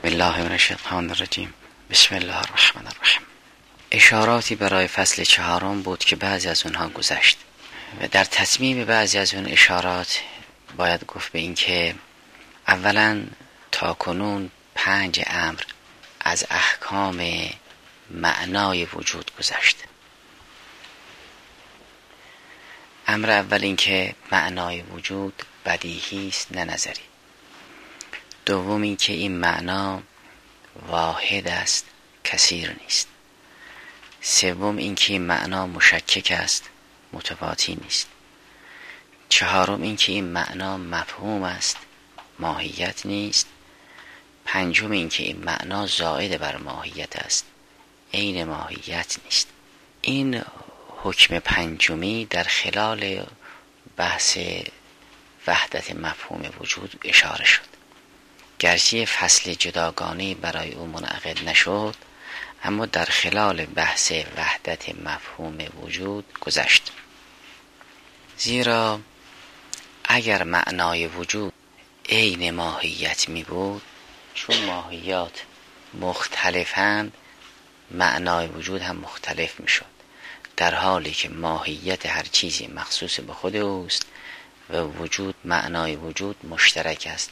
بالله من الشیطان الرجیم. بسم الله الرحمن الرحیم. اشاراتی برای فصل چهارم بود که بعضی از اونها گذشت و در تصمیم بعضی از اون اشارات باید گفت به این که اولا تا کنون 5 امر از احکام معنای وجود گذشت. امر اول این که معنای وجود بدیهی است نه نظری. دوم این که این معنا واحد است کثیر نیست. سوم این که این معنا مشکک است متواتی نیست. چهارم این که این معنا مفهوم است ماهیت نیست. پنجم این که این معنا زائد بر ماهیت است عین ماهیت نیست. این حکم پنجمی در خلال بحث وحدت مفهوم وجود اشاره شد. گرچه فصل جداگانه برای او منعقد نشد، اما در خلال بحث وحدت مفهوم وجود گذشت. زیرا اگر معنای وجود عین ماهیت می بود، چون ماهیات مختلفند معنای وجود هم مختلف می شد، در حالی که ماهیت هر چیزی مخصوص به خود اوست و وجود معنای وجود مشترک است.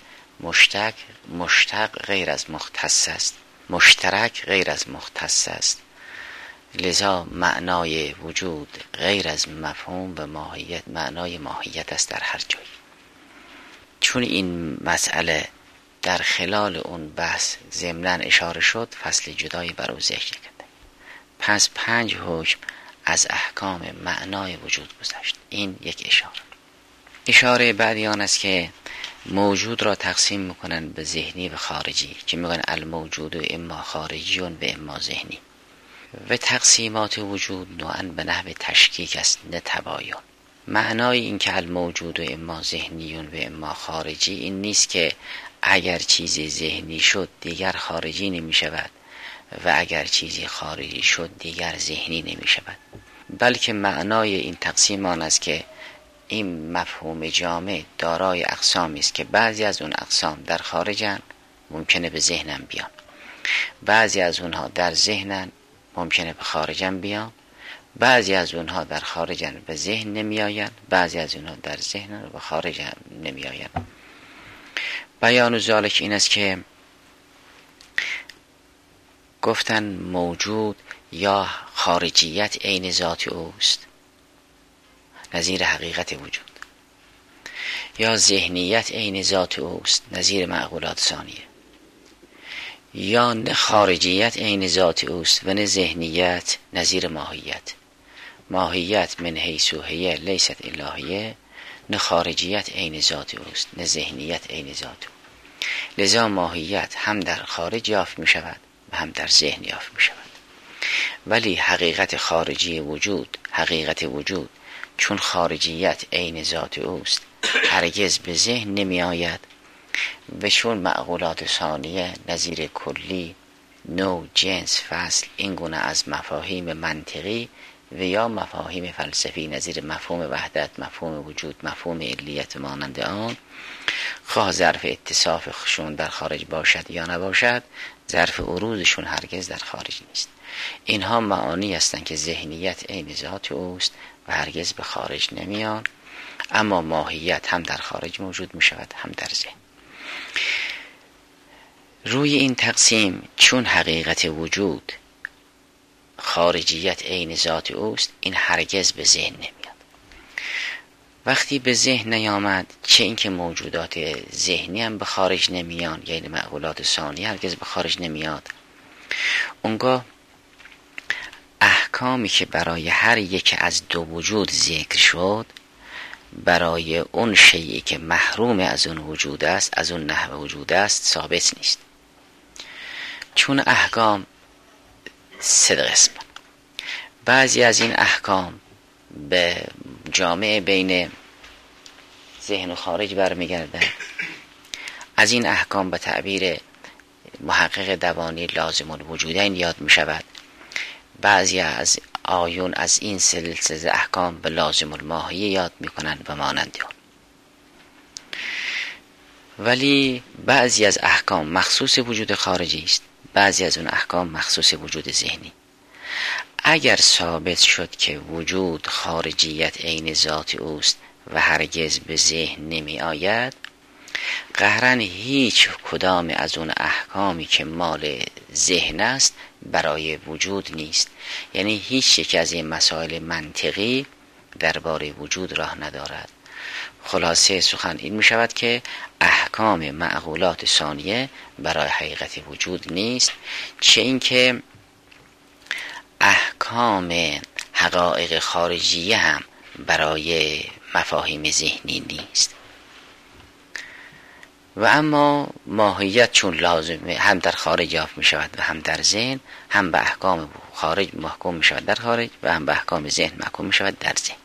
مشتق غیر از مختص است. مشترک غیر از مختص است. لذا معنای وجود غیر از مفهوم و ماهیت معنای ماهیت است در هر جایی. چون این مسئله در خلال اون بحث ضمناً اشاره شد، فصل جدایی بر او ذکر کرده. پس 5 حکم از احکام معنای وجود گذشت. این یک اشاره. اشاره بعدی آن است که موجود را تقسیم میکنن به ذهنی و خارجی که میگن الموجود اما خارجی و اما ذهنی. و تقسیمات وجود نوعاً به نحو تشکیک است نه تباین. معنای این که الموجود اما ذهنی و اما خارجی این نیست که اگر چیزی ذهنی شد دیگر خارجی نمی شود و اگر چیزی خارجی شد دیگر ذهنی نمی شود، بلکه معنای این تقسیم آن است که این مفهوم جامع دارای اقسامی است که بعضی از اون اقسام در خارجن ممکنه به ذهنم بیان، بعضی از اونها در ذهنن ممکنه به خارجن بیان، بعضی از اونها در خارجن به ذهن نمی آین، بعضی از اونها در ذهنن و به خارجن نمی آین. بیان ذالک این است که گفتن موجود یا خارجیت عین ذات اوست نظیر حقیقت وجود، یا ذهنیت عین ذات اوست نظیر معقولات ثانیه، یا نه خارجیت عین ذات اوست و نه ذهنیت نظیر ماهیت. ماهیت من حیث هی لیست الهیه، نه خارجیت عین ذات اوست نه ذهنیت عین ذات او. لذا ماهیت هم در خارج یافت می شود و هم در ذهن یافت می شود. ولی حقیقت خارجی وجود، حقیقت وجود چون خارجیت عین ذات اوست هرگز به ذهن نمی آید و چون معقولات ثانیه نظیر کلی، نوع، جنس، فصل این گونه از مفاهیم منطقی و یا مفاهیم فلسفی نظیر مفهوم وحدت، مفهوم وجود، مفهوم علیت مانند آن، خواه ظرف اتصافشون در خارج باشد یا نباشد، ظرف عروضشون هرگز در خارج نیست. اینها معانی هستند که ذهنیت عین ذات اوست و هرگز به خارج نمیان، اما ماهیت هم در خارج موجود می شود هم در ذهن. روی این تقسیم چون حقیقت وجود خارجیت عین ذات اوست این هرگز به ذهن نمیاد. وقتی به ذهن نیامد، چه اینکه موجودات ذهنی هم به خارج نمیان، یعنی معقولات ثانی هرگز به خارج نمیاد، اونگاه احکامی که برای هر یک از دو وجود ذکر شد برای اون شیئی که محروم از اون وجود است، از اون نحو وجود است ثابت نیست. چون احکام 3 قسم، بعضی از این احکام به جامعه بین ذهن و خارج برمیگردند. از این احکام به تعبیر محقق دوانی لازم الوجودین یاد می شود. بعضی از آیون از این سلسله احکام به لازم الماهیه یاد می کنند و مانند آن. ولی بعضی از احکام مخصوص وجود خارجی است، بعضی از اون احکام مخصوص وجود ذهنی. اگر ثابت شد که وجود خارجیت عین ذات اوست و هرگز به ذهن نمی آید، قهرن هیچ کدام از اون احکامی که مال ذهن است برای وجود نیست. یعنی هیچ یک از این مسائل منطقی درباره وجود راه ندارد. خلاصه سخن این می شود که احکام معقولات ثانیه برای حقیقت وجود نیست، چه اینکه احکام حقایق خارجیه هم برای مفاهیم ذهنی نیست. و اما ماهیت چون لازمه هم در خارج یافت می شود و هم در ذهن، هم به احکام خارج محکوم می شود در خارج و هم به احکام ذهن محکوم می شود در ذهن.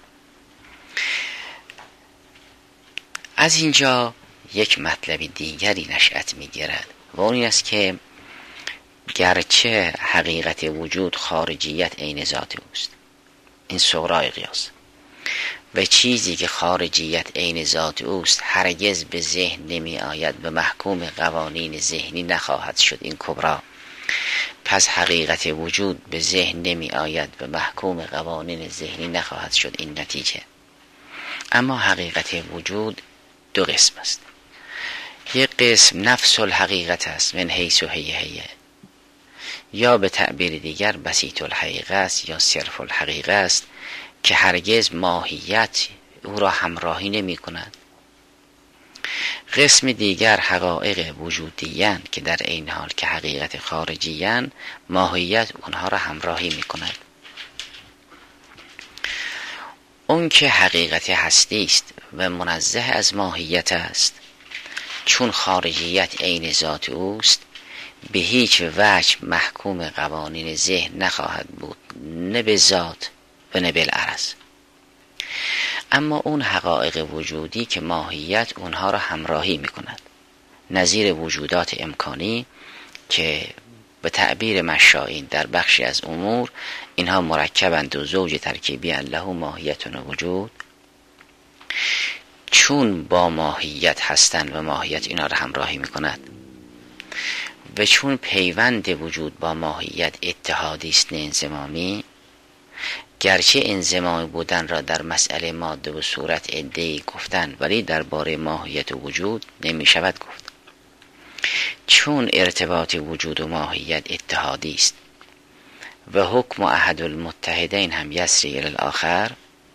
از اینجا یک مطلب دیگری نشأت می گیرد و اون این است که گرچه حقیقت وجود خارجیت عین ذات اوست، این صغرای قیاس، و چیزی که خارجیت عین ذات اوست هرگز به ذهن نمی آید، به محکوم قوانین ذهنی نخواهد شد، این کبرا. پس حقیقت وجود به ذهن نمی آید، به محکوم قوانین ذهنی نخواهد شد، این نتیجه. اما حقیقت وجود دو قسم است. یک قسم نفس الحقیقت است، من حیث و هیه، یا به تعبیر دیگر بسیط الحقیقه است یا صرف الحقیقه است که هرگز ماهیت او را همراهی نمی کند. قسم دیگر حقایق وجودیان که در این حال که حقیقت خارجیان ماهیت اونها را همراهی می کند. اون که حقیقت هستی است و منزه از ماهیت است، چون خارجیت عین ذات اوست به هیچ وجه محکوم قوانین ذهن نخواهد بود، نه به ذات و نه بالعرض. اما اون حقایق وجودی که ماهیت اونها را همراهی می کند، نظیر وجودات امکانی که به تعبیر مشائین در بخشی از امور اینها مرکبند و زوج ترکیبی له ماهیت و وجود، چون با ماهیت هستند و ماهیت اینا را همراهی می کند و چون پیوند وجود با ماهیت اتحادی است نه انضمامی، گرچه انضمامی بودن را در مسئله ماده و صورت عده‌ای گفتند ولی درباره ماهیت و وجود نمی شود گفت. چون ارتباط وجود و ماهیت اتحادی است و حکم احد المتحدین هم یسری الی الاخر،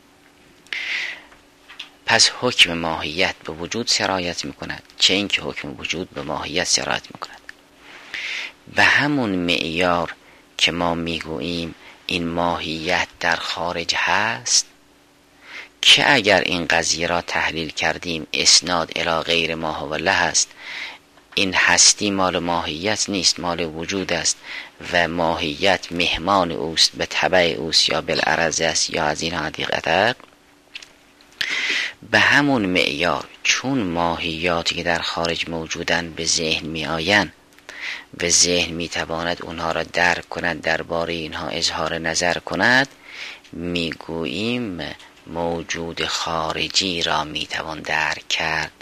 پس حکم ماهیت به وجود سرایت می کند، چه اینکه حکم وجود به ماهیت سرایت می کند. به همون معیار که ما میگوییم این ماهیت در خارج هست، که اگر این قضیه را تحلیل کردیم اسناد الی غیر ما هو له است، این هستی مال ماهیت نیست، مال وجود است و ماهیت مهمان اوست، به تبع اوست یا بالعرض است یا از این حقیقت. به همون معیار چون ماهیاتی که در خارج موجودن به ذهن می آین و ذهن می تواند اونها را درک کند، درباره اینها اظهار نظر کند، می گوییم موجود خارجی را می توان درک کرد.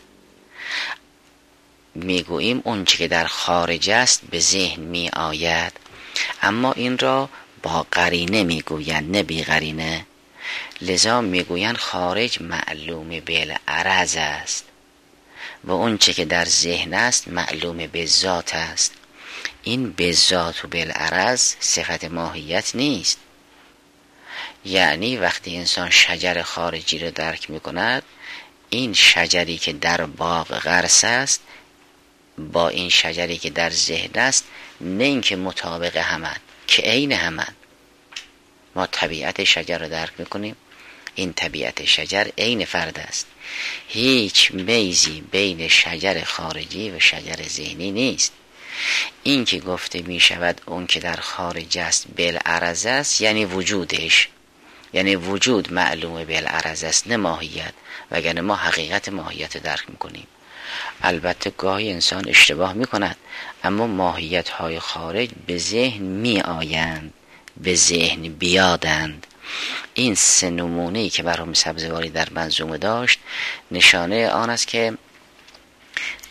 می گوییم اون چی که در خارج است به ذهن می آید، اما این را با قرینه می گویند نه بی قرینه. لذا می گویند خارج معلوم بالعرض است و اون چی که در ذهن است معلوم به ذات است. این به ذات و بالعرض صفت ماهیت نیست. یعنی وقتی انسان شجر خارجی را درک می کند، این شجری که در باغ غرس است با این شجری که در ذهن است نه اینکه مطابق همند، که عین همند. ما طبیعت شجر را درک میکنیم، این طبیعت شجر عین فرد است، هیچ میزی بین شجر خارجی و شجر ذهنی نیست. این که گفته می شود اون که در خارج است بالعرض است یعنی وجودش، یعنی وجود معلوم بالعرض است نه ماهیت، وگرنه ما حقیقت ماهیت رو درک میکنیم. البته گاهی انسان اشتباه میکند، اما ماهیت های خارج به ذهن می آیند، به ذهن بیادند. این سه نمونه‌ای که برام سبزواری در منظومه داشت نشانه آن است که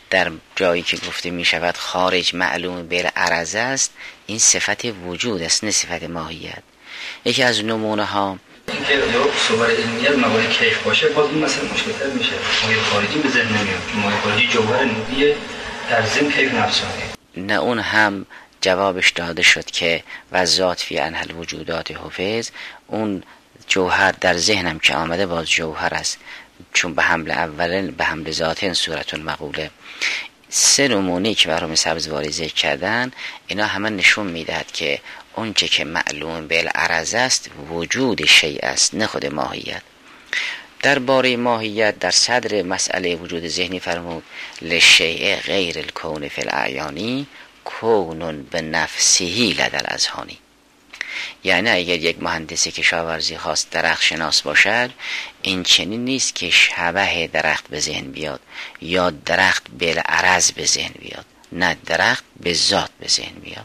در جایی که گفته می شود خارج معلوم بالعرض است، این صفت وجود است نه صفت ماهیت. یکی از نمونه ها این که صور علمیت موارد کیف باشه، باز این مثلا مشکل‌تر میشه. مایه خارجی به ذهن نمیاد. مایه خارجی جوهر نوعی در ضمن کیف نفسانه. نه اون هم جوابش داده شد که و ذات فی انحل الوجودات حفظ، اون جوهر در ذهنم که آمده باز جوهر است، چون به حمل اول به حمل ذاتن صورت المقوله. سه نمونه که برام سبزواری ذکر کردن، اینا همه نشون میدهد که اون چه که معلوم بالعرض است وجود شیء است نه خود ماهیت. درباره ماهیت در صدر مسئله وجود ذهنی فرمود لشیء غیر الکون فی الاعیانی کون به نفسهی لدى الاذهانی. یعنی اگر یک مهندس کشاورزی خواست درخت شناس باشد، این چنین نیست که شبه درخت به ذهن بیاد یا درخت بالعرض به ذهن بیاد، نه، درخت به ذات به ذهن بیاد.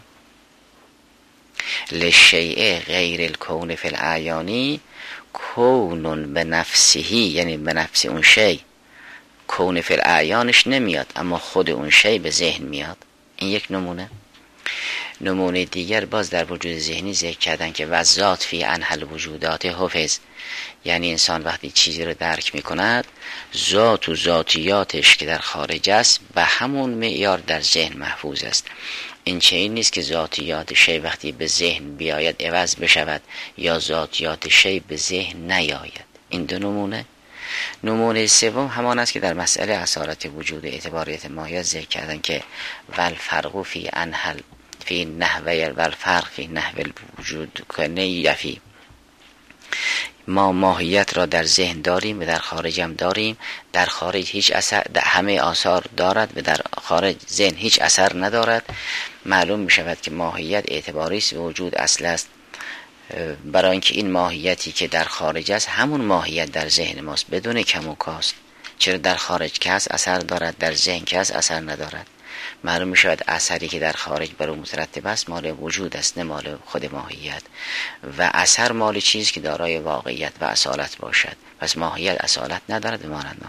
لشیء غیر الکون فی الاعیانی کون به نفسهی، یعنی به نفس اون شی. کون فی الاعیانش نمیاد اما خود اون شی به ذهن میاد. این یک نمونه. نمونه دیگر باز در وجود ذهنی ذکر کردن که و ذات فی انحل الوجودات حفظ، یعنی انسان وقتی چیزی رو درک میکند ذات و ذاتیاتش که در خارج است به همون معیار در ذهن محفوظ است. این چه این نیست که ذاتیات شی وقتی به ذهن بیاید عوض بشود یا ذاتیات شی به ذهن نیاید. این دو نمونه. نمونه سوم همان است که در مسئله اصالت وجود اعتباریت ماهیت ذکر کردن که والفرق فی انحل فی نحوه والفرق فی نحو الوجود کنه یفی. ما ماهیت را در ذهن داریم و در خارج هم داریم. در خارج هیچ اثر، همه آثار دارد و در خارج ذهن هیچ اثر ندارد. معلوم می شود که ماهیت اعتباری است و وجود اصل است، برای اینکه این ماهیتی که در خارج است همون ماهیت در ذهن ماست بدون کم و کاست. چرا در خارج که هست اثر دارد، در ذهن که هست اثر ندارد. معلوم می شود اثری که در خارج بر او مترتب است مال وجود است نه مال خود ماهیت، و اثر مال چیزی که دارای واقعیت و اصالت باشد. پس ماهیت اصالت ندارد مانند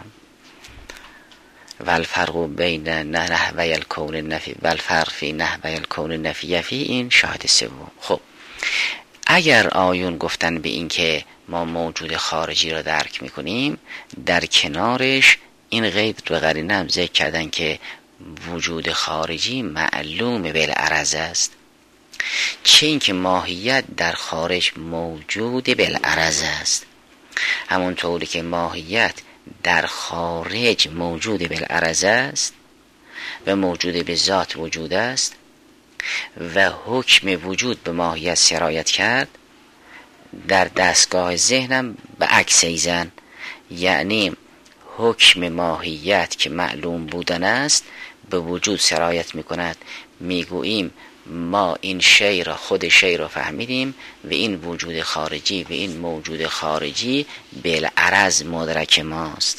والفرق بین نحوه الکون نفی والفرق فی نحوه الکون نفی فی. این شاهد سوم. خب اگر آیون گفتن به این که ما موجود خارجی را درک میکنیم، در کنارش این قید رو قرینه هم ذکر کردن که وجود خارجی معلوم بالعرض است، چه این که ماهیت در خارج موجود بالعرض است. همونطوری که ماهیت در خارج موجود بالعرض است و موجود به ذات وجود است و حکم وجود به ماهیت سرایت کرد، در دستگاه ذهنم به عکس ایزن، یعنی حکم ماهیت که معلوم بودن است به وجود سرایت می کند. می گوییم ما این شی را، خود شی را فهمیدیم و این وجود خارجی و این موجود خارجی بالعرض مدرک ماست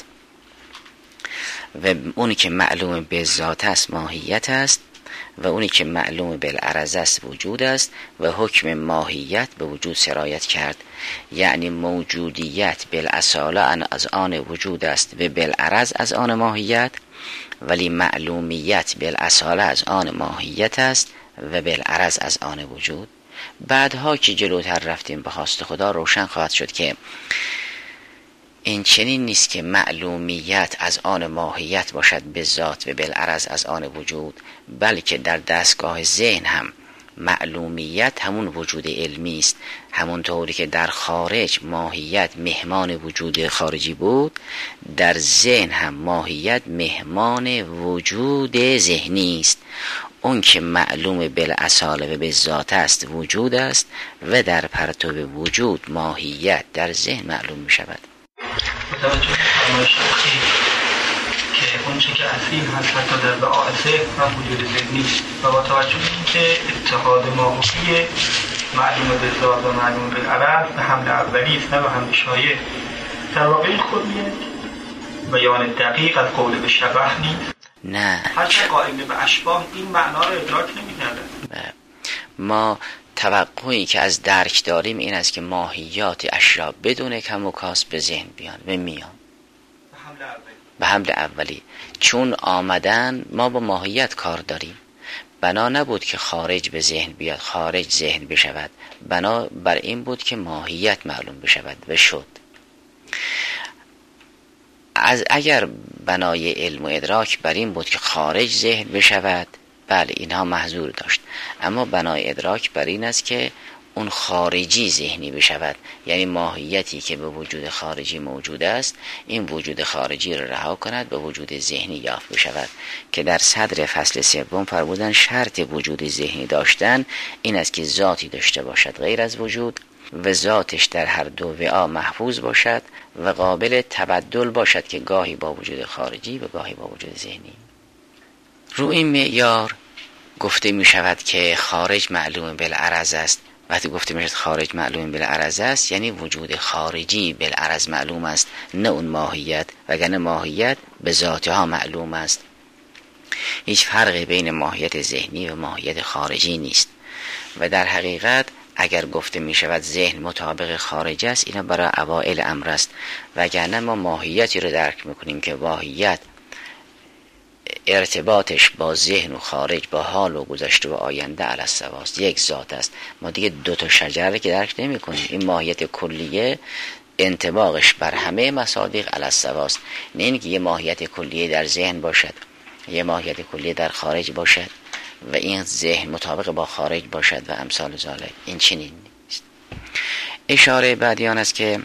و اونی که معلوم به ذات است ماهیت است و اونی که معلوم بالعرض است وجود است و حکم ماهیت به وجود سرایت کرد. یعنی موجودیت بالاصاله از آن وجود است و بالعرض از آن ماهیت، ولی معلومیت بالاصاله از آن ماهیت است و بالعرض از آن وجود. بعدها که جلوتر رفتیم به خواست خدا روشن خواهد شد که این چنین نیست که معلومیت از آن ماهیت باشد به ذات و بالعرض از آن وجود، بلکه در دستگاه ذهن هم معلومیت همون وجود علمی است. همونطوری که در خارج ماهیت مهمان وجود خارجی بود، در ذهن هم ماهیت مهمان وجود ذهنی است. اون که معلوم بالاصاله و به ذات است وجود است و در پرتو وجود ماهیت در ذهن معلوم می شود. متوجه که اون چه که اصیل هست حتی در بعاثه هم وجود ذهنی و با توجه که اتحاد ماهوی معلوم به ذات و معلوم بالعرض به حمل اولی است نه به حمل شایع. در واقع این خود یک بیان دقیق از قول به شبه نیست. نه، هرچه قائل به اشباه این معنا رو ادراک نمی‌کنه. ما توقعی که از درک داریم این است که ماهیات اشیا بدون کم و کاس به ذهن بیان و میان. به حمل اولی. چون آمدن ما با ماهیت کار داریم، بنا نبود که خارج به ذهن بیاد، خارج ذهن بشود، بنا بر این بود که ماهیت معلوم بشود و شد. اگر بنای علم و ادراک بر این بود که خارج ذهن بشود، بله اینها محظور داشت، اما بنای ادراک بر این است که اون خارجی ذهنی بشود، یعنی ماهیتی که به وجود خارجی موجود است این وجود خارجی را رها کند، به وجود ذهنی یافت بشود، که در صدر فصل سوم فرمودن شرط وجود ذهنی داشتن این است که ذاتی داشته باشد غیر از وجود و ذاتش در هر دو وعا محفوظ باشد و قابل تبدل باشد، که گاهی با وجود خارجی و گاهی با وجود ذهنی. رو این معیار گفته می شود که خارج معلوم بالعرض است. وقتی گفته می شود خارج معلوم بالعرض است یعنی وجود خارجی بالعرض معلوم است، نه اون ماهیت، وگرنه ماهیت به ذاتها معلوم است. هیچ فرقی بین ماهیت ذهنی و ماهیت خارجی نیست و در حقیقت اگر گفته می شود ذهن مطابق خارج است، اینا برای اوائل امر است، وگرنه ما ماهیتی رو درک میکنیم که ماهیت ارتباطش با ذهن و خارج، با حال و گذشته و آینده علی السواست، یک ذات است. ما دیگه دو تا شجره که درک نمی کنیم. این ماهیت کلیه انطباقش بر همه مصادیق علی السواست، نه اینکه یه ماهیت کلیه در ذهن باشد، یه ماهیت کلیه در خارج باشد و این ذهن مطابق با خارج باشد و امثال ذالک. این چنین نیست. اشاره بعدیان است که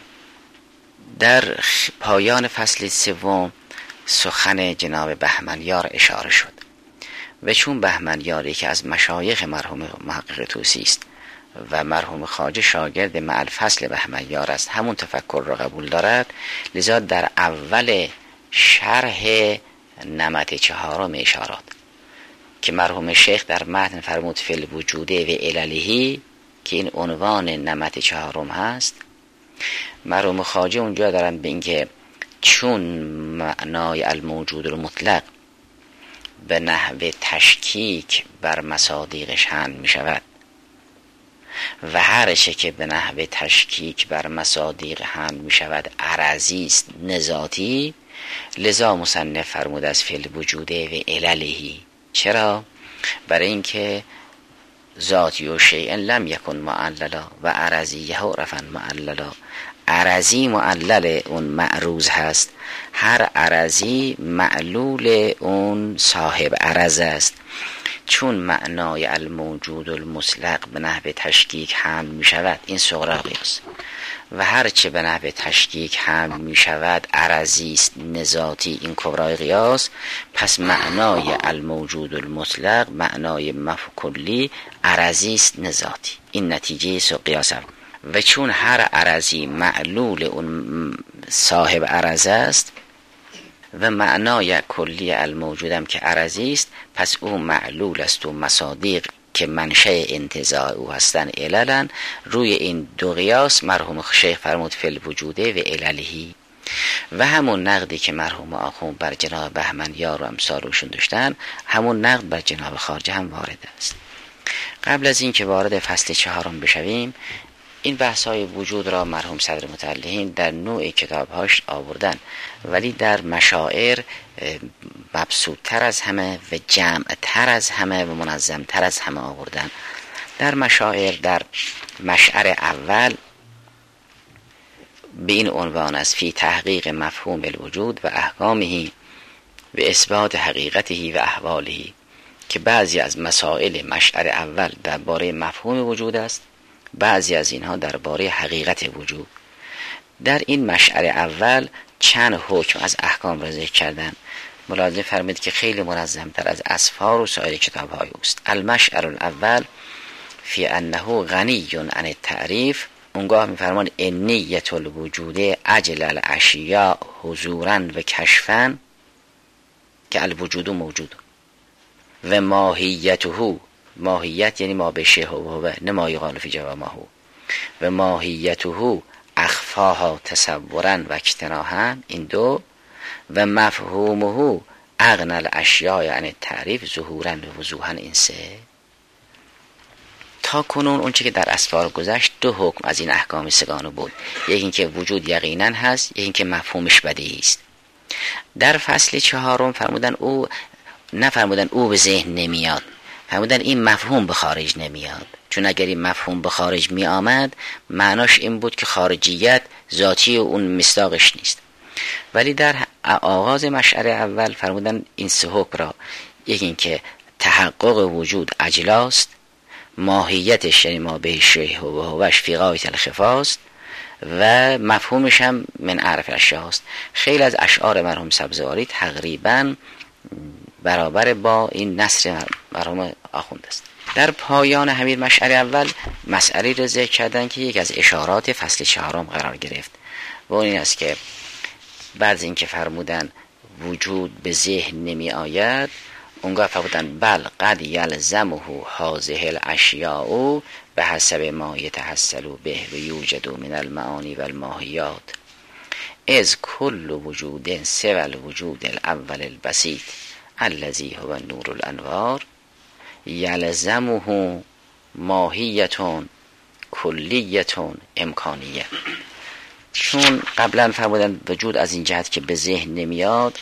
در پایان فصل سوم سخن جناب بهمنیار اشاره شد و چون بهمنیاری که از مشایخ مرحوم محقق طوسی است و مرحوم خواجه شاگرد مع الفصل بهمنیار است، همون تفکر را قبول دارد، لذا در اول شرح نمط چهارم اشارات که مرحوم شیخ در متن فرمود فی الوجوده و علله، که این عنوان نمط چهارم هست، مرحوم خواجه اونجا دارن به اینکه چون معنای الموجود المطلق به نحو تشکیک بر مصادیقش حمل می شود و هر چه که به نحو تشکیک بر مصادیق حمل می شود عرضی است نذاتی، لذا مصنف فرمود از فی الوجوده و عللهی. چرا؟ برای اینکه ذاتی و شیء لم یکن معللا و عرضیه رفعا معللا. عرضی معلل اون معروض هست، هر عرضی معلول اون صاحب عرض است. چون معنای الموجود المطلق به نحو تشکیک حمل می شود، این صغرا قیاس، و هر چه به نحو تشکیک حمل می شود عرضی است نذاتی، این کبرای قیاس. پس معنای الموجود المطلق معنای مفکلی عرضی است نذاتی، این نتیجه قیاس. و چون هر عرضی معلول اون صاحب عرض است و معنای کلی الموجودم که عرضی است، پس او معلول است و مصادیق که منشأ انتزاع او هستن عللن. روی این دو قیاس مرحوم شیخ فرمود فی الوجوده و عللهی. و همون نقدی که مرحوم آخوند بر جناب بهمنیار و امثالشون داشتن، همون نقد بر جناب خواجه هم وارد است. قبل از این که وارد فصل چهارم بشویم، این بحث‌های وجود را مرحوم صدر متعلقین در نوع کتاب‌هاش آوردن، ولی در مشاعر مبسوط‌تر از همه و جمع‌تر از همه و منظم‌تر از همه آوردن. در مشاعر در مشعر اول به این عنوان است فی تحقیق مفهوم الوجود و احکامه و اثبات حقیقته و احواله، که بعضی از مسائل مشعر اول درباره مفهوم وجود است، بعضی از اینها درباره حقیقت وجود. در این مشعر اول چند حکم از احکام را ذکر کردن. ملاحظه فرمایید که خیلی منظم‌تر از اسفار و سایر کتاب‌های اوست. المشعر الاول فی انه غنی عن التعریف. اونگاه می‌فرمان نیت الوجود اجل الاشیاء حضورا و کشفا، که الوجود موجود و ماهیته، ماهیت یعنی ما بشه هو نه ما یقال فی جوامه، و ماهیته اخفاها تصورا و اجتناحا، این دو، و مفهومه اغنى الاشیاء یعنی تعریف ظهورا و وضوحا، این سه. تا کنون اونچه که در اسفار گذشت دو حکم از این احکام سگانه بود، یکی اینکه وجود یقینا هست، یکی اینکه مفهومش بدیهی است. در فصل 4 فرمودن او نفرمودن او به ذهن نمیاد، فرمودن این مفهوم به خارج نمیاد، چون اگر این مفهوم به خارج می آمد معناش این بود که خارجیت ذاتی اون مصداقش نیست. ولی در آغاز مشعر اول فرمودن این سه حکم را، یکی این که تحقق وجود اجلاست، ماهیتش یعنی ما به شیء و هوش فی غایة الخفاست و مفهومش هم من اعرف الاشیاست. خیلی از اشعار مرحوم سبزواری تقریبا برابر با این نثر مرحوم آخوند است. در پایان همین مشعر اول مسئله را ذکر کردن که یک از اشارات فصل 4 قرار گرفت و اون این است که بعد از اینکه فرمودن وجود به ذهن نمی آید، اونگاه فرمودن بل قد یلزمه هذه الاشیاء به حسب ما یتحصل به و یوجد من المعانی و الماهیات از کل وجود سوى الوجود الاول البسيط الذي هو نور الانوار یلزمه ماهیت کلیت امکانیه. چون قبلا فرمودن وجود از این جهت که به ذهن نمیاد،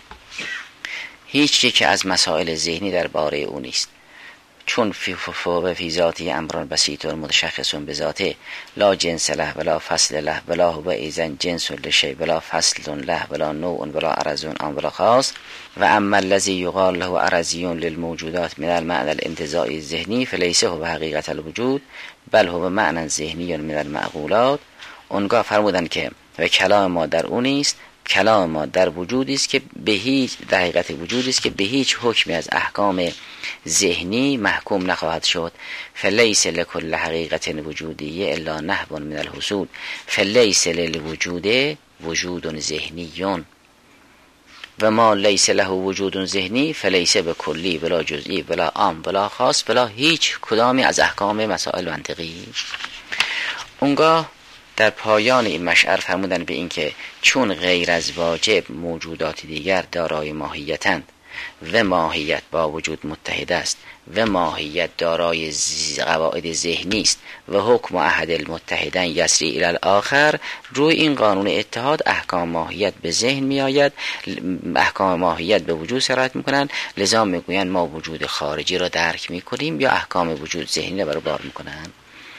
هیچ یک از مسائل ذهنی درباره او نیست، چون فی ذاتی امران بسیط و متشخص به ذاته لا جنس له ولا فصل له ولا هو ایزن جنس لشیء ولا فصل له ولا نوع ولا عرض عام ولا خاص و اما الذی یقال له عرضی للموجودات من المعنى الانتزاعی الذهنی فلیس هو حقیقت الوجود بل هو معنى ذهنی من المعقولات. اونگاه فرمودن که و کلام ما در اون نیست، کلام ما در وجودی است که به هیچ در حقیقت وجودی است که به هیچ حکمی از احکام ذهنی محکوم نخواهد شد. فلیس لکل حقیقت وجودیه الا نحو من الحصول فلیس للوجود وجود ذهنی و ما لیس له وجود ذهنی فلیس به کلی ولا جزئی ولا عام ولا خاص ولا هیچ کدامی از احکام مسائل منطقی. اونگاه در پایان این مشعر فرمودن به این که چون غیر از واجب موجودات دیگر دارای ماهیتند و ماهیت با وجود متحد است و ماهیت دارای قواعد ذهنی است و حکم احد المتحدین یسری الی الاخر، روی این قانون اتحاد احکام ماهیت به ذهن می آید، احکام ماهیت به وجود سرایت می کنند، لذا می گویند ما وجود خارجی را درک می کنیم یا احکام وجود ذهنی را برابر می کنند.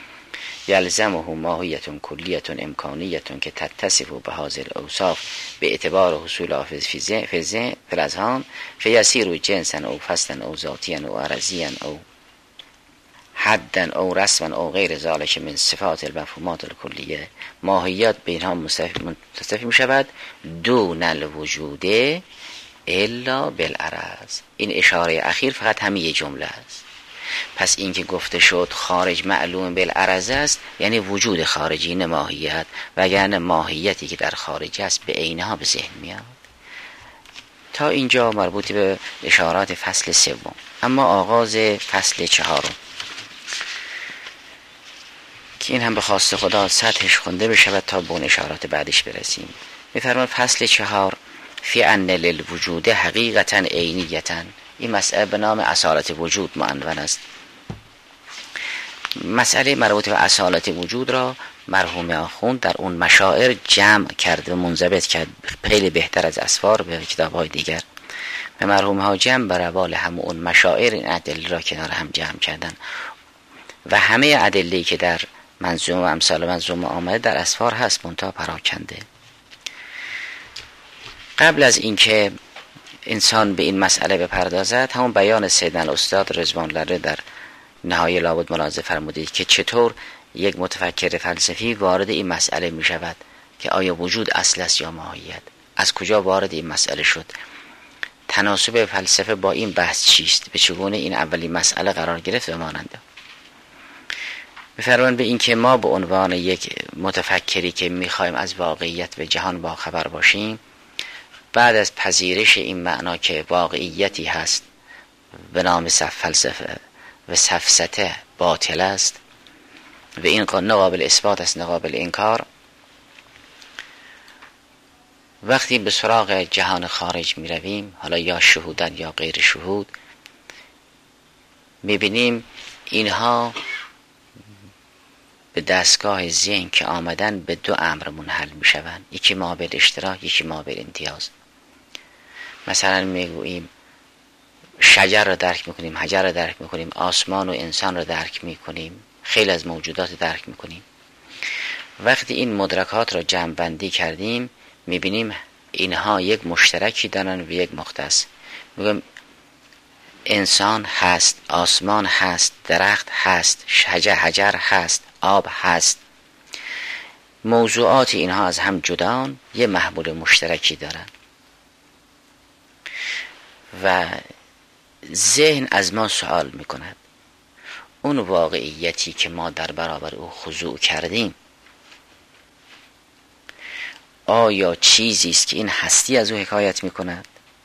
یلزمه ماهیت کلیت امکانیت که تتصف به هذه الاوصاف به اعتبار حصول حافظ فی الاذهان فیسیر جنسا او فصلا او ذاتیا او عرضیا او حدا او رسما او غیر ذلك من صفات المفهومات الکلیه. ماهیت به اینها متصف می شود دون الوجود الا بالعرض. این اشاره اخیر فقط همین یه جمله است. پس این که گفته شد خارج معلوم بالعرض است یعنی وجود خارجی نه ماهیت، وگرنه ماهیتی که در خارج است به عینها به ذهن میاد. تا اینجا مربوط به اشارات فصل 3. اما آغاز فصل 4 که این هم به خواست خدا سطحش خونده بشود تا به اون اشارات بعدش برسیم. می‌فرماید فصل 4 فی ان للوجود حقیقتا عینیتا. این مسئله به نام اصالت وجود معنون است. مسئله مربوط به اصالت وجود را مرحوم آخوند در اون مشاعر جمع کرد و منضبط کرد، خیلی بهتر از اسفار به کتاب‌های دیگر. به مرحوم ها جمع بر روال همون اون مشاعر این ادله را کنار هم جمع کردن و همه ادله‌ای که در منظومه و امثال منظومه آمده در اسفار هست منتها پراکنده. قبل از اینکه انسان به این مسئله بپردازد، همون بیان سیدنا الاستاد رضوان الله در نهایه لابد ملاحظه فرمودید که چطور یک متفکر فلسفی وارد این مسئله می شود که آیا وجود اصل است یا ماهیت، از کجا وارد این مسئله شد، تناسب فلسفه با این بحث چیست، به چگونه این اولین مسئله قرار گرفت و ماننده. می‌فرمایند به این که ما به عنوان یک متفکری که می‌خوایم از واقعیت و جهان با خبر باشیم، بعد از پذیرش این معنا که واقعیتی هست به نام فلسفه و سفسطه باطل است و این نه قابل اثبات است نه قابل انکار، وقتی به سراغ جهان خارج می رویم، حالا یا شهودن یا غیر شهود، می بینیم اینها به دستگاه ذهن که آمدن به دو امر منحل می شوند، یکی ما به اشتراک، یکی ما به امتیاز. مثلا میگوییم شجر را درک میکنیم، حجر را درک میکنیم، آسمان و انسان را درک میکنیم، خیلی از موجودات درک میکنیم. وقتی این مدرکات را جمع بندی کردیم میبینیم اینها یک مشترکی دارن و یک مختص. میگم انسان هست، آسمان هست، درخت هست، حجر هست، آب هست. موضوعات اینها از هم جدان، یه محمول مشترکی دارن و ذهن از ما سوال میکند اون واقعیتی که ما در برابر او خضوع کردیم آیا چیزی است که این هستی از او حکایت میکند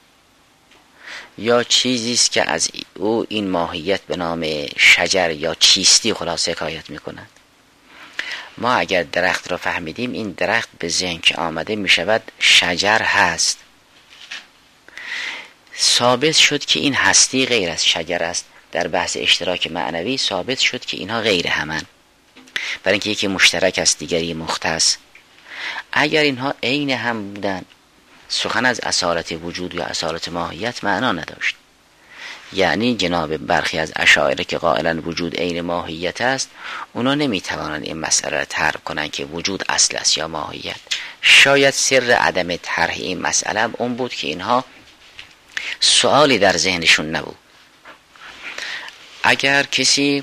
یا چیزی است که از او این ماهیت به نام شجر یا چیستی خلاصه حکایت میکند؟ ما اگر درخت را فهمیدیم این درخت به ذهن که آمده میشود شجر هست. ثابت شد که این هستی غیر از شجر است. در بحث اشتراک معنوی ثابت شد که اینها غیر همن، برای اینکه یکی مشترک است دیگری مختص. اگر اینها عین هم بودن سخن از اصالت وجود یا اصالت ماهیت معنا نداشت. یعنی جناب برخی از اشاعره که قائلن وجود عین ماهیت است، اونا نمیتوانند این مسئله را طرح کنند که وجود اصل است یا ماهیت. شاید سر عدم طرح این مسئله اون بود که اینها سوالی در ذهنشون نبود. اگر کسی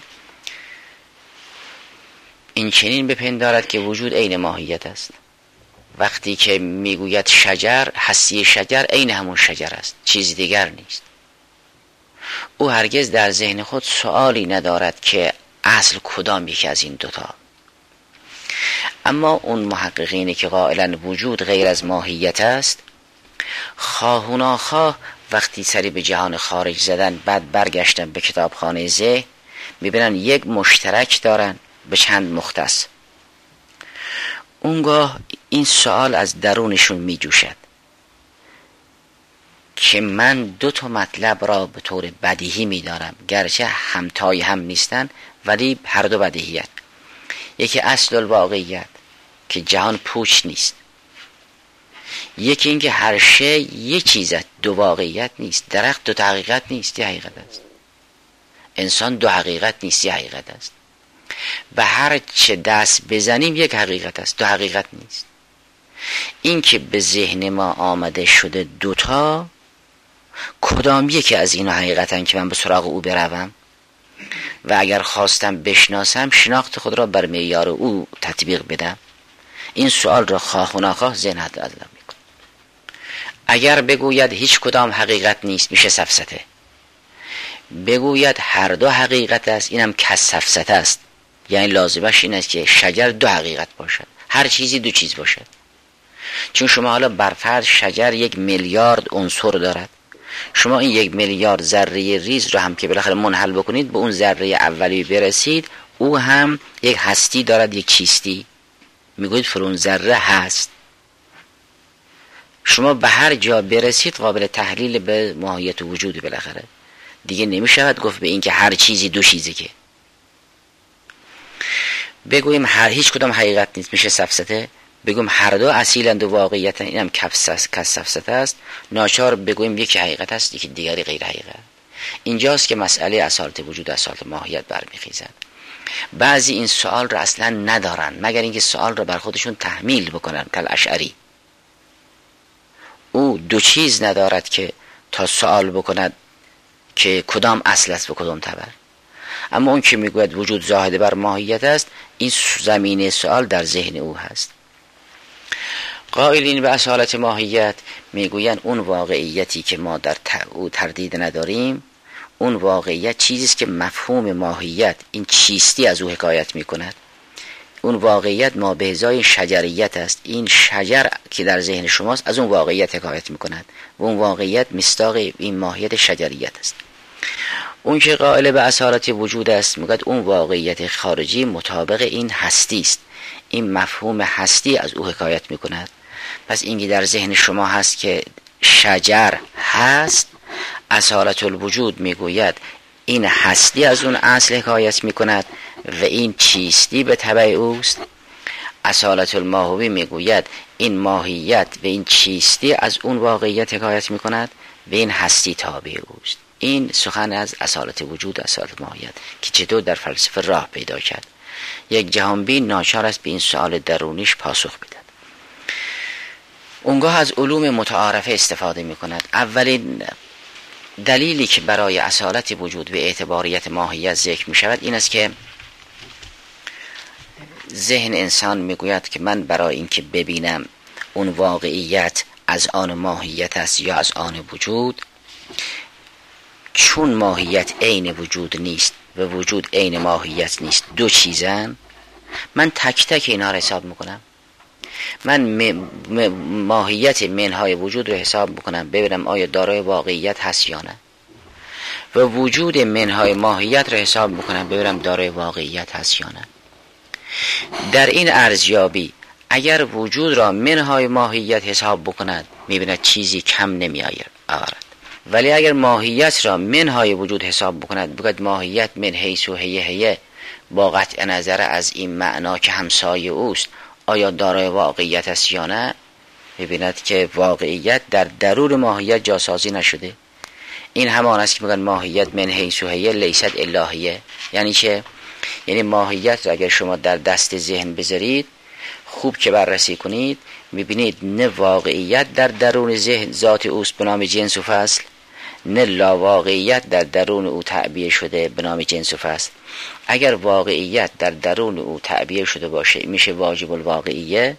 این چنین بپندارد که وجود عین ماهیت است، وقتی که میگوید شجر، هستی شجر عین همون شجر است، چیز دیگر نیست، او هرگز در ذهن خود سوالی ندارد که اصل کدام یکی از این دوتا. اما اون محققینی که قائلن وجود غیر از ماهیت است، خواه و ناخواه وقتی سری به جهان خارج زدن بعد برگشتن به کتابخانه ذهن میبینن یک مشترک دارن به چند مختص. اونگاه این سوال از درونشون میجوشد که من دو تا مطلب را به طور بدیهی میدارم، گرچه همتای هم نیستن ولی هر دو بدیهیت. یکی اصل الواقعیت که جهان پوچ نیست، یکی اینکه هر شی یک چیز است، دو واقعیت نیست. درخت دو حقیقت نیست، یه حقیقت است. انسان دو حقیقت نیست، یه حقیقت است. و هر چه دست بزنیم یک حقیقت است، دو حقیقت نیست. این که به ذهن ما آمده شده دوتا، کدام یکی از اینا حقیقتن که من به سراغ او بروم و اگر خواستم بشناسم شناخت خود را بر معیار او تطبیق بدم؟ این سوال را خواه و ناخواه ذهن حد ازلم میکن. اگر بگوید هیچ کدام حقیقت نیست میشه سفسطه، بگوید هر دو حقیقت است اینم کس سفسطه است. یعنی لازمش این است که شجر دو حقیقت باشد، هر چیزی دو چیز باشد. چون شما حالا برفرض شجر 1 میلیارد عنصر دارد، شما این 1 میلیارد ذره ریز رو هم که بالاخره منحل بکنید به اون ذره اولی برسید، او هم یک هستی دارد، یک چیستی. میگوید فرون ذره هست. شما به هر جا برسید قابل تحلیل به ماهیت وجود بالاخره دیگه نمیشود گفت به این که هر چیزی دو چیزی. که بگوییم هیچ کدام حقیقت نیست میشه سفسطه، بگویم هر دو اصیلند و واقعیتن اینم کس سفسطه است، ناچار بگوییم یکی حقیقت است یکی دیگری غیر حقیقت. اینجاست که مسئله اصالت وجود و اصالت ماهیت برمیخیزد. بعضی این سوال را اصلا ندارن مگر اینکه سوال را بر خودشون تحمیل بکنن. کل اشعری او دو چیز ندارد که تا سوال بکند که کدام اصل است و کدام تبر. اما اون که میگوید وجود زاهد بر ماهیت است، این زمینه سوال در ذهن او هست. قائلین به اصالت ماهیت میگویند اون واقعیتی که ما در او تردید نداریم، اون واقعیت چیزی است که مفهوم ماهیت این چیستی از او حکایت میکند. اون واقعیت ما به ازای شجریت است. این شجر که در ذهن شماست از اون واقعیت حکایت میکند و اون واقعیت مصداق این ماهیت شجریت است. اون که قائل به اصالت وجود است میگوید اون واقعیت خارجی مطابق این هستی است، این مفهوم هستی از او حکایت میکند. پس اینکه در ذهن شما هست که شجر هست، اصالت الوجود میگوید این هستی از اون اصل حکایت میکند و این چیستی به تبع اوست. اصالت الماهوی میگوید این ماهیت و این چیستی از اون واقعیت حکایت میکند و این هستی تابع اوست. این سخن از اصالت وجود، اصالت ماهیت که چطور در فلسفه راه پیدا کرد. یک جهانبین ناچار است به این سوال درونیش پاسخ بدهد. اونگاه از علوم متعارفه استفاده می کند. اولین دلیلی که برای اصالت وجود به اعتباریت ماهیت ذکر می شود این است که ذهن انسان می گوید که من برای اینکه ببینم اون واقعیت از آن ماهیت است یا از آن وجود، چون ماهیت عین وجود نیست و وجود عین ماهیت نیست، دو چیزن، من تک تک اینا رو حساب میکنم. من ماهیت منهای وجود رو حساب میکنم ببینم آیا دارای واقعیت هست یا نه، و وجود منهای ماهیت رو حساب میکنم ببینم دارای واقعیت هست یا نه. در این ارزیابی اگر وجود را منهای ماهیت حساب بکند میبیند چیزی کم نمی آورد، ولی اگر ماهیت را منهای وجود حساب بکند بگوید ماهیت من حیث و هیه با قطع نظر از این معنا که همسایه اوست آیا دارای واقعیت است یا نه، میبیند که واقعیت در درون ماهیت جاسازی نشده. این همان است که میگن ماهیت من حیث و هیه لیست الهیه. یعنی چه؟ یعنی ماهیت را اگر شما در دست ذهن بذارید خوب که بررسی کنید میبینید نه واقعیت در درون ذهن ذات اوست به نام جنس و فصل، نه لا واقعیت در درون او تعبیه شده به نام جنس و فصل. اگر واقعیت در درون او تعبیه شده باشه میشه واجب الواقعیه،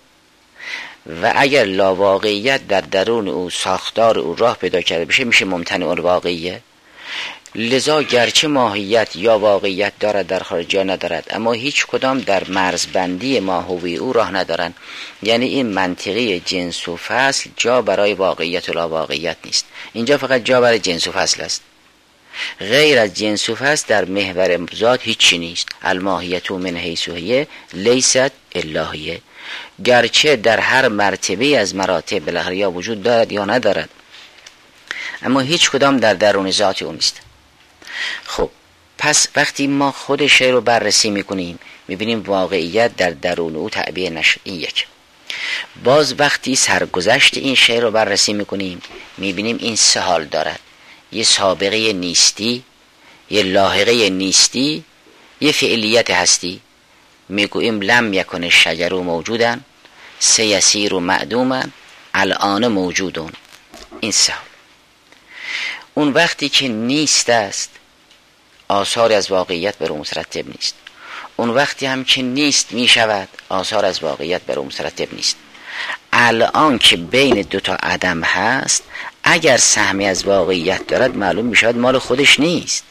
و اگر لا واقعیت در درون او ساختار او راه پیدا کرده بشه میشه ممتنع الواقعیه. لذا گرچه ماهیت یا واقعیت دارد در خارج جا ندارد، اما هیچ کدام در مرزبندی ماهوی او راه ندارند. یعنی این منطقی جنس و فصل جا برای واقعیت و لا واقعیت نیست، اینجا فقط جا برای جنس و فصل است. غیر از جنس و فصل در محور ذات هیچی نیست. الماهیت من حیث هیه لیست الهیه. گرچه در هر مرتبه از مراتب بالاخره یا وجود دارد یا ندارد، اما هیچ کدام در درون ذات او نیست. خب پس وقتی ما خود شی رو بررسی میکنیم میبینیم واقعیت در درون او تعبیه نشد. این یک. باز وقتی سرگذشت این شی رو بررسی میکنیم میبینیم این سه حال دارد: یه سابقه نیستی، یه لاحقه نیستی، یه فعلیت هستی. میگوییم لم یکن الشجر موجودن سیسیر معدوما الان موجودون. این سه حال. اون وقتی که نیست است آثار از واقعیت بر او مترتب نیست. اون وقتی هم که نیست می شود آثار از واقعیت بر او مترتب نیست. الان که بین دو تا عدم هست اگر سهمی از واقعیت دارد معلوم می شود مال خودش نیست.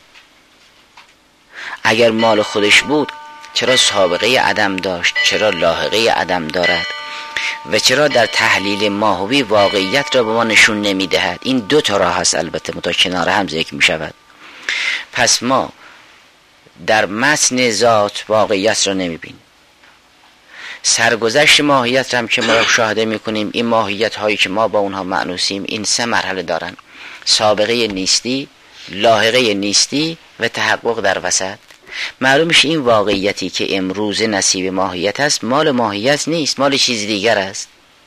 اگر مال خودش بود چرا سابقه عدم داشت، چرا لاحقه عدم دارد و چرا در تحلیل ماهوی واقعیت را به ما نشون نمی دهد؟ این دو تا راه هست البته متا کنار هم ذکر می شود. پس ما در متن ذات واقعیت را نمی بینیم. سرگذشت ماهیت را هم که ما مشاهده می کنیم، این ماهیت هایی که ما با اونها مأنوسیم این سه مرحله دارن: سابقه نیستی، لاحقه نیستی و تحقق در وسط. معلوم میشه این واقعیتی که امروز نصیب ماهیت است مال ماهیت نیست، مال چیز دیگر است.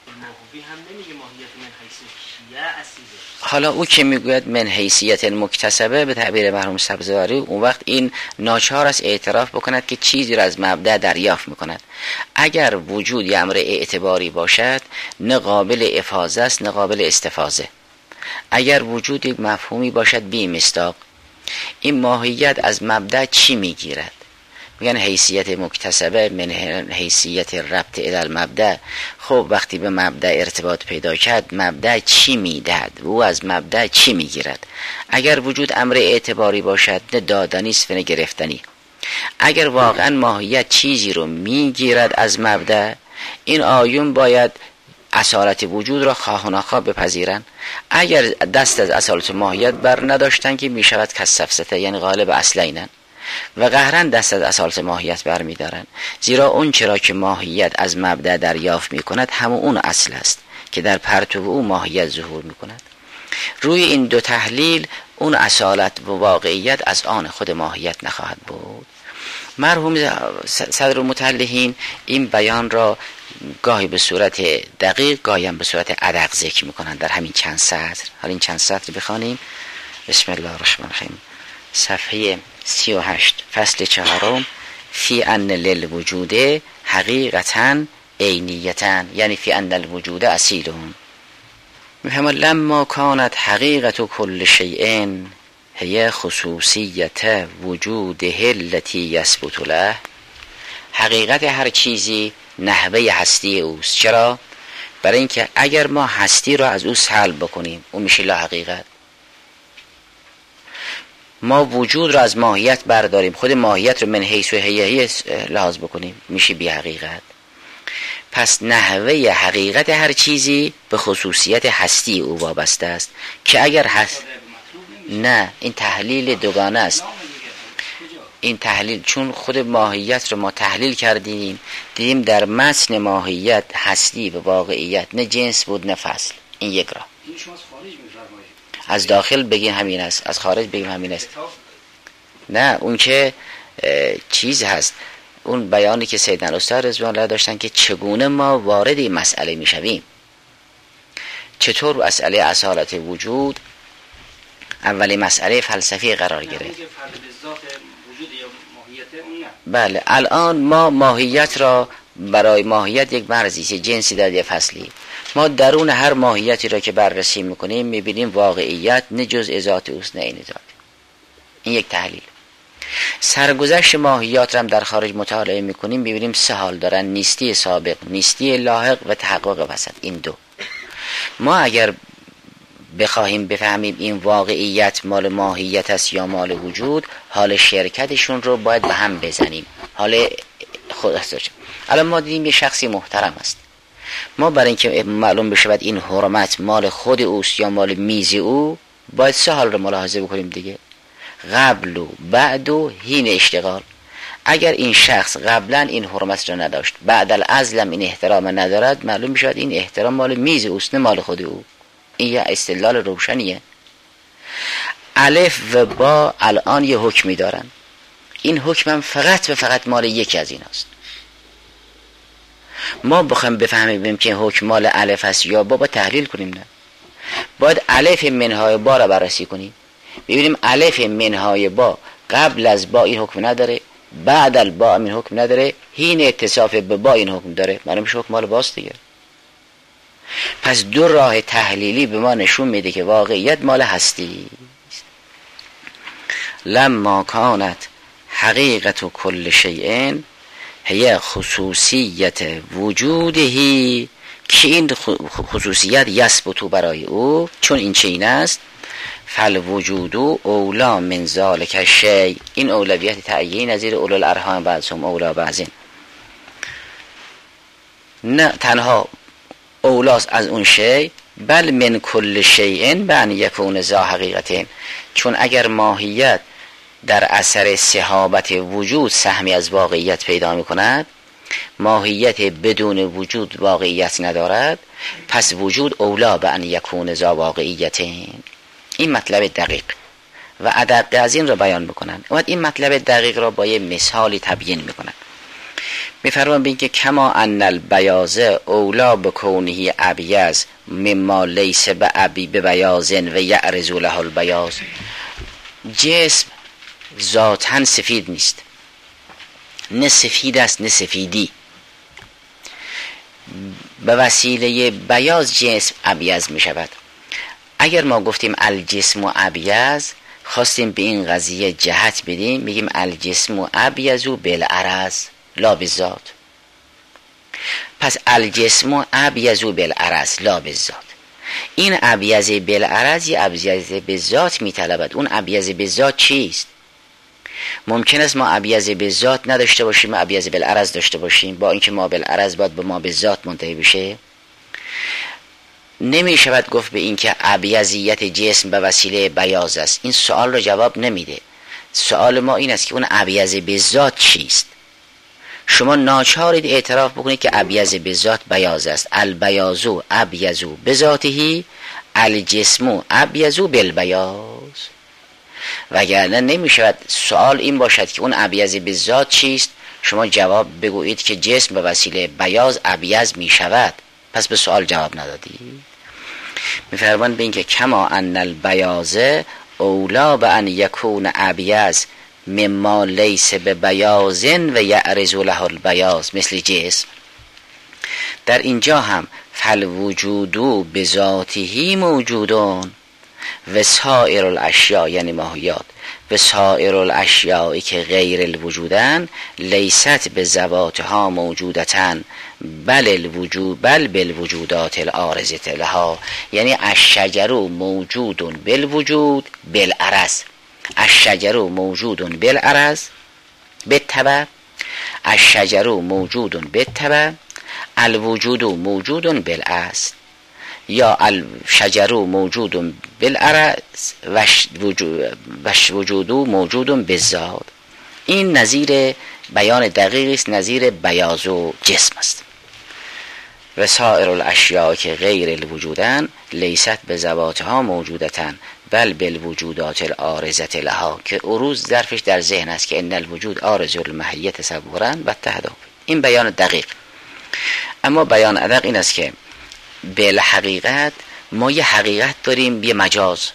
حالا او که میگوید من حیثیت مکتسبه به تعبیر مرحوم سبزواری، اون وقت این ناچار است اعتراف بکند که چیزی را از مبدأ دریافت میکند. اگر وجود یه امر اعتباری باشد نه قابل افاضه است نه قابل استفاضه. اگر وجود یک مفهومی باشد بی مصداق، این ماهیت از مبدأ چی میگیرد؟ میگن حیثیت مکتسبه من حیثیت ربط الی المبدأ. خب وقتی به مبدأ ارتباط پیدا کرد مبدأ چی میدهد؟ او از مبدأ چی میگیرد؟ اگر وجود امر اعتباری باشد نه دادنی است و نه گرفتنی. اگر واقعا ماهیت چیزی رو میگیرد از مبدأ، این آیون باید اصالت وجود را خواه و نخواه بپذیرن. اگر دست از اصالت ماهیت بر نداشتن که میشود کالسفسطه، یعنی غالب اصلینن، و قهرن دست از اصالت ماهیت بر میدارن. زیرا اون چرا که ماهیت از مبدأ دریافت میکند همون اون اصل است که در پرتو او ماهیت ظهور میکند. روی این دو تحلیل اون اصالت و واقعیت از آن خود ماهیت نخواهد بود. مرحوم صدر المتحلحین این بیان را گاهی به صورت دقیق گاهی هم به صورت ادق ذکر میکنن در همین چند سطر. حالا این چند سطر بخوانیم. بسم الله الرحمن الرحیم. صفحه 38 فصل 4 فی ان للوجود حقیقتا عینیتا، یعنی فی ان الوجود اصیلون. میفهمه لما کانت حقیقت کل شیء هی خصوصیت وجوده التي یثبت له. حقیقت هر چیزی نحوه هستی اوست. چرا؟ برای اینکه اگر ما هستی را از او سلب بکنیم اون میشه لا حقیقت. ما وجود را از ماهیت برداریم، خود ماهیت رو من حیث و هیهی لحاظ بکنیم میشه بی حقیقت. پس نحوه حقیقت هر چیزی به خصوصیت هستی او وابسته است که اگر هست نه، این تحلیل دوگانه است. این تحلیل چون خود ماهیت رو ما تحلیل کردیم دیدیم در متن ماهیت هستی و واقعیت نه جنس بود نه فصل. این یک راه. از داخل بگیم همین است، از خارج بگیم همین است. نه، اون که چیز هست. اون بیانی که سیدنا الاستاد رضوان الله داشتن که چگونه ما وارد این مسئله میشویم، چطور مسئله اصالت وجود اولی مسئله فلسفی قرار گرفت. بله، الان ما ماهیت را برای ماهیت یک مرزی جنسی داد، یک فصلی. ما درون هر ماهیتی را که بررسی میکنیم میبینیم واقعیت نه جزء ذات اوست نه این ذات. این یک تحلیل. سرگذشت ماهیات را هم در خارج مطالعه میکنیم میبینیم سه حال دارن: نیستی سابق، نیستی لاحق و تحقق وسط. این دو. ما اگر بخواهیم بفهمیم این واقعیت مال ماهیت است یا مال وجود، حال شرکتشون رو باید به هم بزنیم. حال خود است. الان ما دیدیم یه شخصی محترم است. ما برای اینکه معلوم بشه باید این حرمت مال خود اوست یا مال میز او، باید سه حال رو ملاحظه بکنیم دیگه: قبل و بعد و حین اشتغال. اگر این شخص قبلا این حرمت رو نداشت، بعد الازلم این احترام ندارد، معلوم میشه این احترام مال میز اوست نه مال خود او. این یه استدلال روشنیه. الف و با الان یه حکمی دارن. این حکم هم فقط و فقط مال یکی از این هست. ما بخوایم بفهمیم که حکم مال الف هست یا با تحلیل کنیم. نه، باید الف منهای با را بررسی کنیم، ببینیم الف منهای با قبل از با این حکم نداره، بعد البا این حکم نداره، حین اتصاف به با این حکم داره. معلوم میشه حکم مال باست دیگه. پس دو راه تحلیلی به ما نشون میده که واقعیت مال هستی است. لما کانت حقیقت کل شیء هی خصوصیت وجودهی، که این خصوصیت یثبت برای او، چون این چین است، فالوجود اولا من ذلک الشیء. این اولویت تعیین نظیر اولو الارحام بعضهم اولا بعضین. نه تنها اولاست از اون شی، بل من کل شیء بان یکون ذا حقیقتین. چون اگر ماهیت در اثر صحابت وجود سهمی از واقعیت پیدا میکند، ماهیت بدون وجود واقعیت ندارد، پس وجود اولا بان یکون ذا واقعیتین. این مطلب دقیق و ادق از این را بیان میکنن. این مطلب دقیق را با یه مثالی تبیین میکنن. میفرمان بین که کما ان البیاض اولا بکونه ابیض مما لیس به ابی به بیاضن و یعرض له البیاض. جسم ذاتاً سفید نیست، نه سفید است نه سفیدی. به وسیله بیاض جسم ابیض می شود. اگر ما گفتیم الجسم ابیض، خواستیم به این قضیه جهت بدیم، میگیم الجسم ابیض بالعرض لا بالذات. پس الجسم ابیض بالعرض لا بالذات. این ابیض بالعرض یا ابیض بالذات میطلبد. اون ابیض بالذات چیست؟ ممکن است ما ابیض بالذات نداشته باشیم، ابیض بالعرض داشته باشیم، با اینکه ما بالعرض باید به ما بالذات منتهی بشه. نمی شود گفت به این که ابیضیت جسم به وسیله بیاض است. این سوال رو جواب نمیده. سوال ما این است که اون ابیض بالذات چیست؟ شما ناچارید اعتراف بکنید که ابیض بالذات بیاض است. البیاض ابیض بذاته، الجسم ابیض بالبیاض. وگرنه نمی شود سوال این باشد که اون ابیض بالذات چیست، شما جواب بگویید که جسم به وسیله بیاض ابیض می شود، پس به سوال جواب ندادی. میفرمان به این که کما ان البیاض اولا به ان یکون ابیض مما لیس به بیاض و یعرض له البیاض مثل جسم. در اینجا هم فالوجود بذاته موجودون و سایر الاشیاء یعنی ماهیات و سایر الاشیاء که غیر الوجودن لیست به ذواتها موجودتن بل بالوجودات العارضه لها، یعنی الشجر موجود بالوجود بالعرض، الشجر موجود بالعرض بالتبع، الشجر موجود بالتبع، الوجود موجود بالاصل، یا الشجر موجود بالعرض و وجود موجود بالذات. این نظیر بیان دقیقی است، نظیر بیاض و جسم است. و سایر الاشیاء که غیر الوجودن لیست به ذواتها موجودتن بل بالوجودات العارضه لها، که عروض ظرفش در ذهن است که ان الوجود عارض المحیه تصورا و تهدف. این بیان دقیق. اما بیان ادق این است که بالحقیقت ما یه حقیقت داریم، یه مجاز،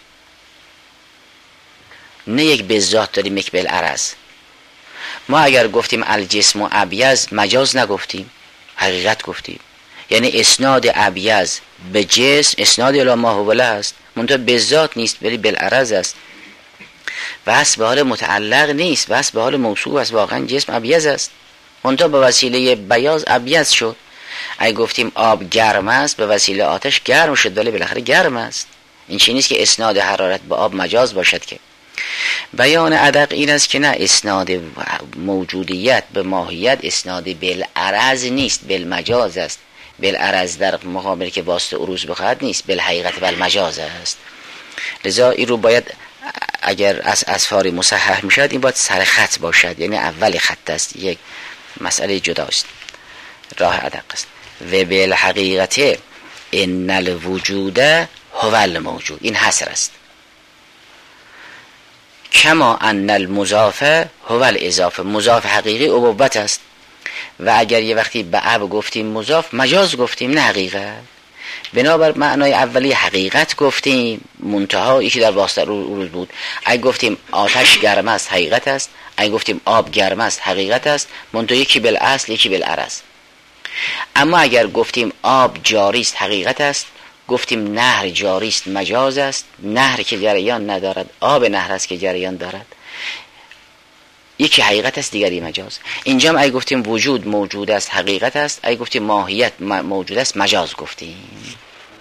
نه یک بالذات داریم یک بالعرض. ما اگر گفتیم الجسم و ابیض مجاز نگفتیم، حقیقت گفتیم. یعنی اسناد ابیض به جسم اسناد الی ما هو له است، منتها بالذات نیست ولی بالعرض است، وصف به حال متعلق نیست، وصف به حال موصوف است. واقعا جسم ابیض است، منتها به وسیله بیاض ابیض شد. اگه گفتیم آب گرم است به وسیله آتش گرم شد، ولی بالاخره گرم است. این چیزی نیست که اسناد حرارت به آب مجاز باشد. که بیان ادق این است که نه، اسناد موجودیت به ماهیت اسناد بالعرض نیست، بالمجاز است. بالعرض در مقابل که واسطه عروض بخواهد نیست، بالحقیقت بالمجاز است. لذا این رو باید اگر از اسفاری مصحح میشد این باید سر خط باشد، یعنی اول خط است، یک مسئله جداست، راه ادق است. و بالحقیقت ان الوجود هو الموجود، این حصر است. کما ان المضاف هو الاضافه، مضاف حقیقی ابوت است. و اگر یه وقتی به اب گفتیم مضاف مجاز گفتیم نه حقیقت. بنابر معنای اولی حقیقت گفتیم، منتهایی که در واسطه عروض بود. اگه گفتیم آتش گرم است حقیقت است، اگه گفتیم آب گرم است حقیقت است، منتها یکی بالاصل یکی بالعرض. اما اگر گفتیم آب جاری است حقیقت است، گفتیم نهر جاری است مجاز است. نهر که جریان ندارد آب نهر است که جریان دارد، یکی حقیقت است دیگری مجاز. اینجا اگه گفتیم وجود موجود است حقیقت است، اگه گفتیم ماهیت موجود است مجاز گفتیم.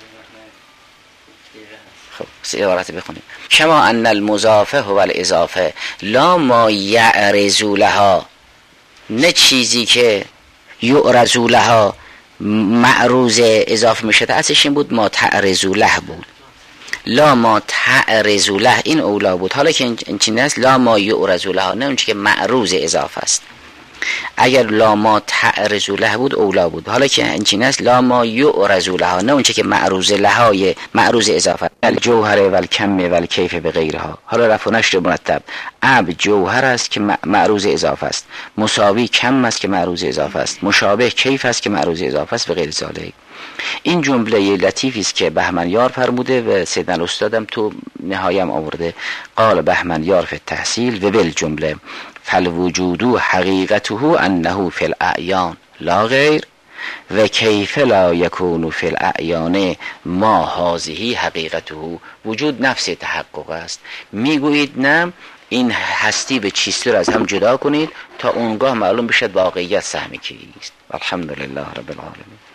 خب سه عبارت بخونیم. کما ان المضاف هو الاضافه لا ما یعرض لها، نه چیزی که یعرض لها معروض اضافه میشه. اصلش این بود ما تعرض له بود، لا ما تعرض له این اولا بود. حالا که این چیز است لا ما یعرض له، نه اون چیزی که معروض اضافه است. اگر لا ما تعرض له بود اولا بود. حالا که این چیز است لا ما یعرض له، نه اون چیزی که معروض لهای معروض اضافه. الجوهر والکم والکیف بغیرها. حالا رفع و نشر مرتب. اب جوهر است که معروض اضافه است، مساوی کم است که معروض اضافه است، مشابه کیف است که معروض اضافه است و غیر ذالک. این جمله لطیفی است که بهمنیار فرموده و سیدنا استادم تو نهایم آورده. قال بهمنیار فی التحصیل و بالجمله فالوجود حقیقته انه فی الاعیان لا غیر و کیف لا یکون فی الاعیان ما هذه حقیقته. وجود نفس تحقق است. میگویید نه، این هستی به چیستی رو از هم جدا کنید تا اونگاه معلوم بشد واقعیت سهم کیست. الحمدلله رب العالمین.